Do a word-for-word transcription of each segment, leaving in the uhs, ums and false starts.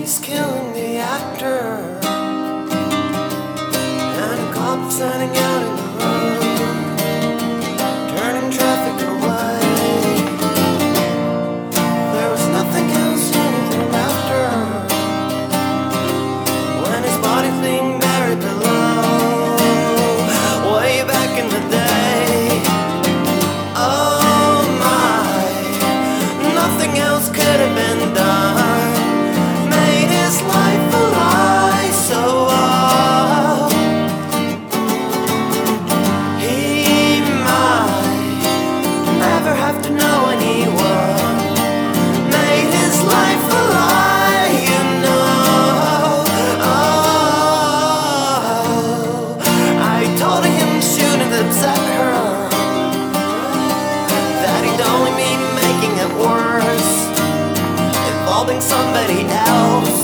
He's killing the actor, and a cop standing out in the road, turning traffic away. There was nothing else anything after, when his body's being buried below, way back in the day. Oh my, nothing else could have been done. His life a lie, so oh, he might never have to know anyone. Made his life a lie, you know. Oh, I told him shouldn't upset her, that he'd only be making it worse, involving somebody else.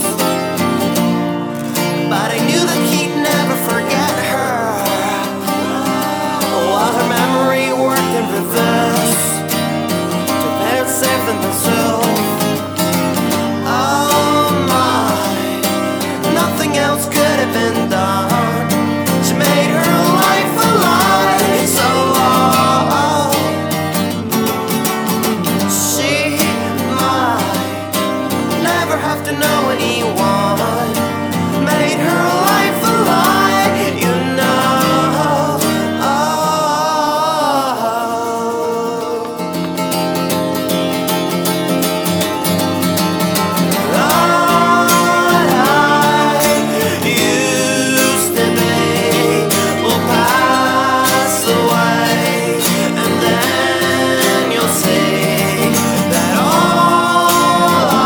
But I knew that he'd never forget her, while her memory worked in reverse to play it safe than herself. Oh my, nothing else could have been done. She made her life a lie, so oh, she might never have to know anyone. Made her life a lie, you know. Oh, what I used to be will pass away, and then you'll see that all I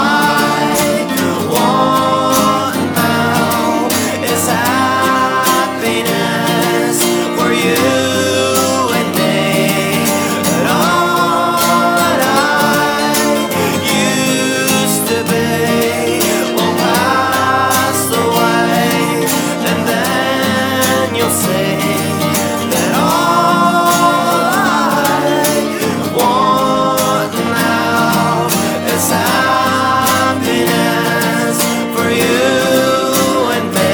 want is happiness for you and me. That all I used to be will pass away, and then you'll see that all I want now is happiness for you and me.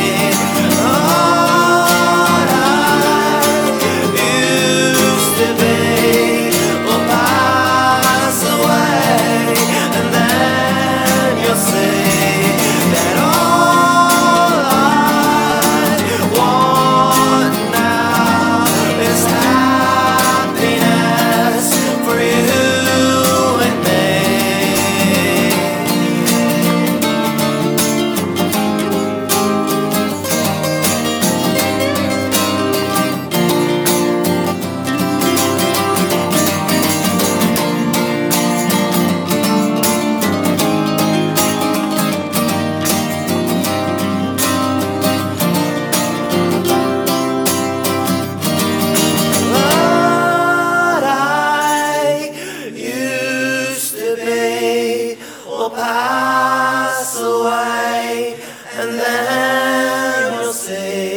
Will pass away, and then you'll see